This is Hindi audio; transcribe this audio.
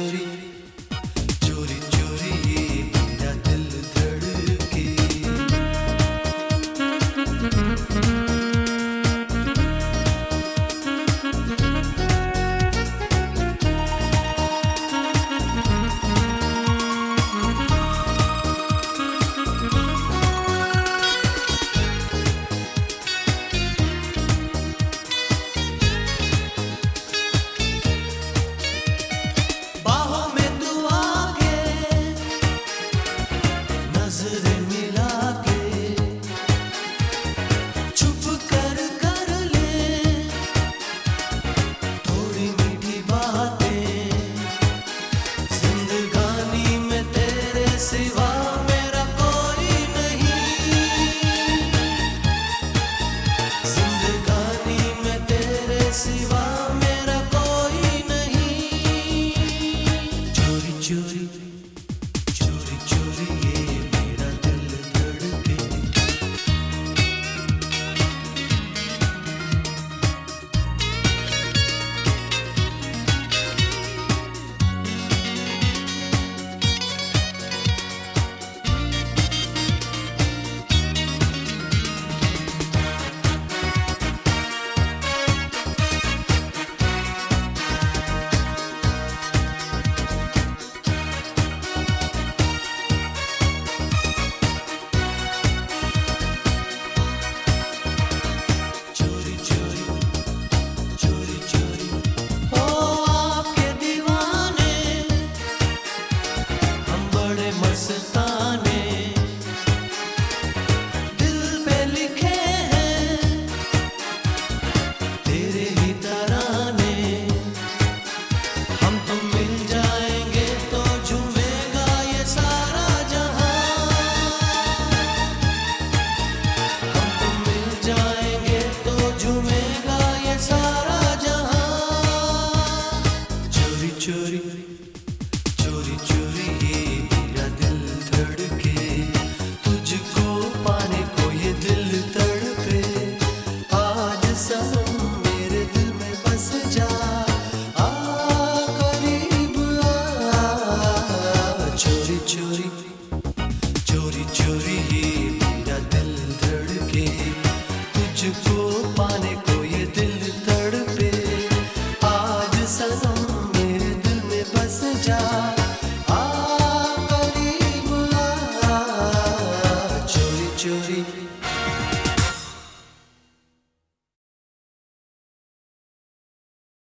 चोरी चोरी चोरी ये मेरा दिल धड़के। चोरी चोरी चोरी ये मेरा दिल धड़के। चोरी चोरी चोरी ये मेरा दिल धड़के, तुझको पाने को ये दिल तड़पे। आज सनम मेरे दिल में बस जा, आ करीब आ। चोरी चोरी चोरी चोरी ये मेरा दिल धड़के, तुझको पाने को ये दिल तड़पे। आज सनम बस जा, आ करीब आ। चोरी चोरी